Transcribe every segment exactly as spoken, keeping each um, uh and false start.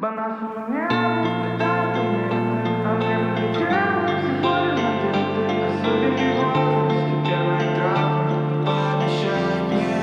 По нашему небу летают кометы, а мне бы хотелось всего лишь надеты. Особенный возраст, первая травма, пообещай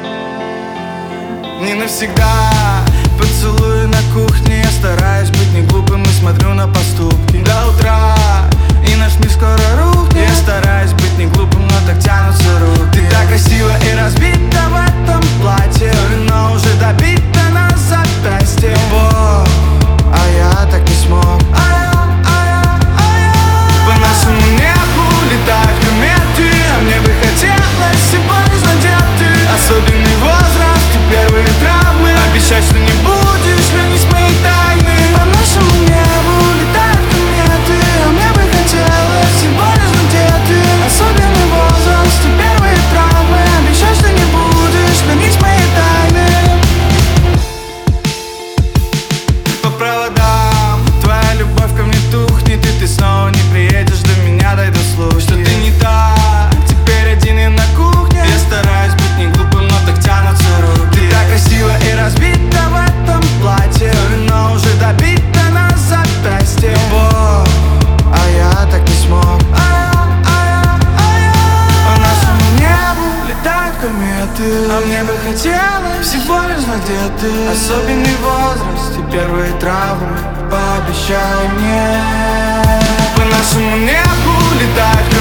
мне. Не навсегда поцелуи на кухне. Я стараюсь быть не глупым и смотрю на поступки до утра, и наш мир скоро рухнет. Я стараюсь быть не глупым, но так тянутся руки. Ты так красива и разбита в этом платье, но уже добита на запястье. Во, а я так не смог. А я, а я, а я. По нашему небу летают кометы, а мне бы хотелось всего лишь надеты. Особенный возраст и первые травмы. Обещай, что не будешь хранить мои тайны. По нашему небу летают кометы, а мне бы хотелось всего лишь надеты. Особенный возраст и первые травмы. Обещай, что не будешь хранить мои тайны. По проводам твоя любовь ко мне тухнет, и ты снова не приедешь до меня, дай дослушать, что ты не так, теперь один и на кухне. Я стараюсь быть не глупым, но так тянутся руки. Ты так красива и разбита в этом платье, но уже добита на запястье. Во, а я так не смог. А я, а я, а я. По нашему небу летают кометы, А мне бы хотелось всего лишь надеты. особенный возраст и первые травмы. Пообещай мне. По нашему небу летают